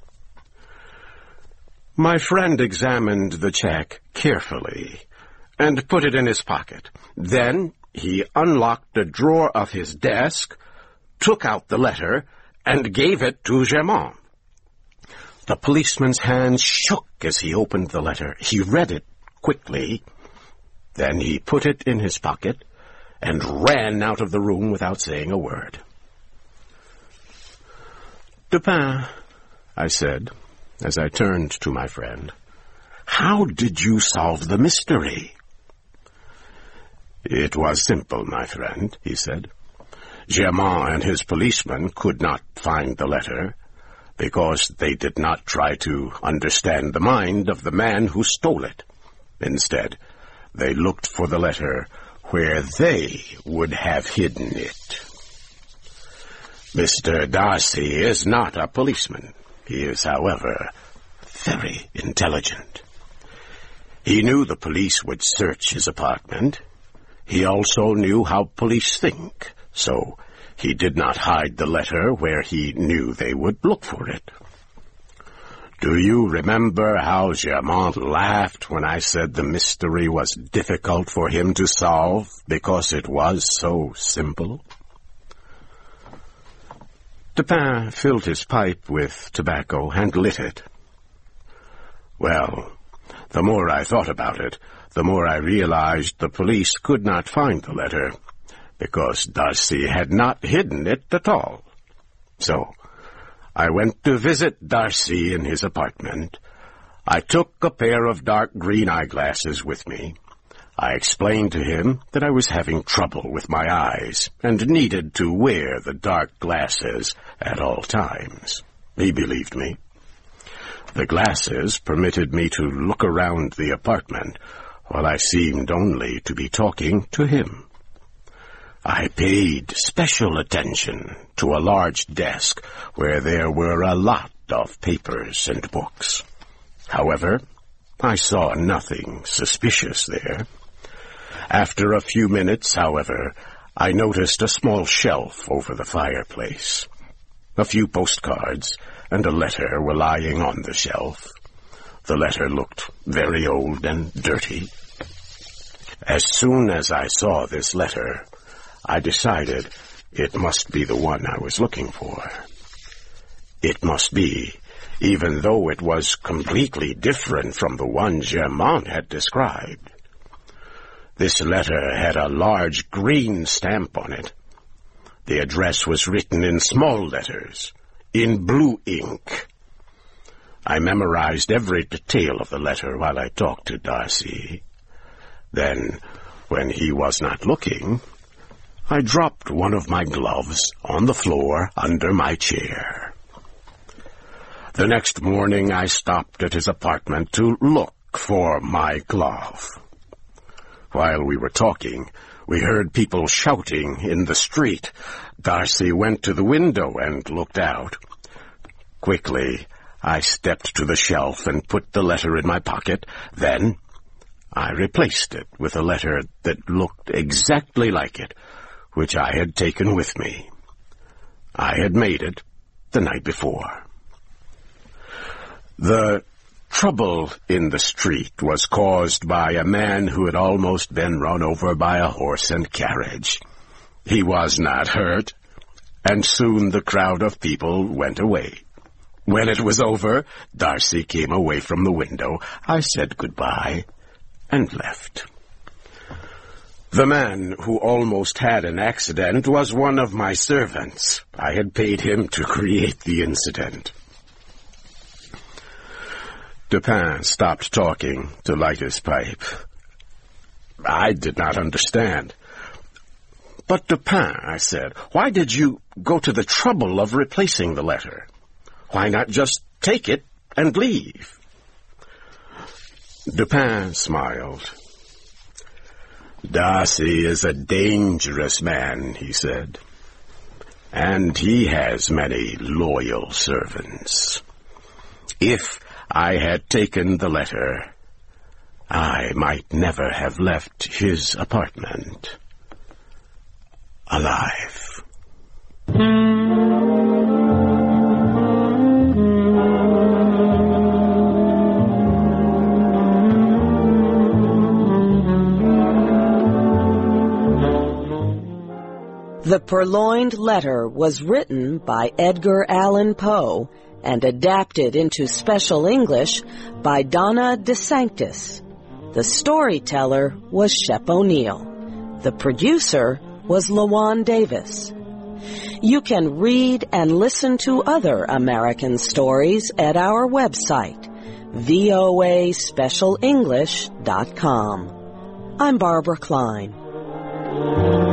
My friend examined the check carefully and put it in his pocket. Then he unlocked a drawer of his desk, took out the letter, and gave it to Germain. The policeman's hands shook as he opened the letter. He read it quickly. Then he put it in his pocket and ran out of the room without saying a word. Dupin, I said, as I turned to my friend, how did you solve the mystery? It was simple, my friend, he said. Germain and his policeman could not find the letter, because they did not try to understand the mind of the man who stole it. Instead, they looked for the letter where they would have hidden it. Mister Darcy is not a policeman. He is, however, very intelligent. He knew the police would search his apartment. He also knew how police think, so he did not hide the letter where he knew they would look for it. Do you remember how Germain laughed when I said the mystery was difficult for him to solve because it was so simple? Dupin filled his pipe with tobacco and lit it. Well, the more I thought about it, the more I realized the police could not find the letter, because Darcy had not hidden it at all. So, I went to visit Darcy in his apartment. I took a pair of dark green eyeglasses with me. I explained to him that I was having trouble with my eyes and needed to wear the dark glasses at all times. He believed me. The glasses permitted me to look around the apartment while I seemed only to be talking to him. I paid special attention to a large desk where there were a lot of papers and books. However, I saw nothing suspicious there. After a few minutes, however, I noticed a small shelf over the fireplace. A few postcards and a letter were lying on the shelf. The letter looked very old and dirty. As soon as I saw this letter, I decided it must be the one I was looking for. It must be, even though it was completely different from the one Germain had described. This letter had a large green stamp on it. The address was written in small letters, in blue ink. I memorized every detail of the letter while I talked to Darcy. Then, when he was not looking, I dropped one of my gloves on the floor under my chair. The next morning I stopped at his apartment to look for my glove. While we were talking, we heard people shouting in the street. Darcy went to the window and looked out. Quickly, I stepped to the shelf and put the letter in my pocket. Then, I replaced it with a letter that looked exactly like it, which I had taken with me. I had made it the night before. The trouble in the street was caused by a man who had almost been run over by a horse and carriage. He was not hurt, and soon the crowd of people went away. When it was over, Darcy came away from the window. I said goodbye and left. The man who almost had an accident was one of my servants. I had paid him to create the incident. Dupin stopped talking to light his pipe. I did not understand. But Dupin, I said, why did you go to the trouble of replacing the letter? Why not just take it and leave? Dupin smiled. Darcy is a dangerous man, he said, and he has many loyal servants. If I had taken the letter, I might never have left his apartment alive. The Purloined Letter was written by Edgar Allan Poe and adapted into special English by Donna DeSanctis. The storyteller was Shep O'Neill. The producer was LaJuan Davis. You can read and listen to other American stories at our website, V O A special english dot com. I'm Barbara Klein.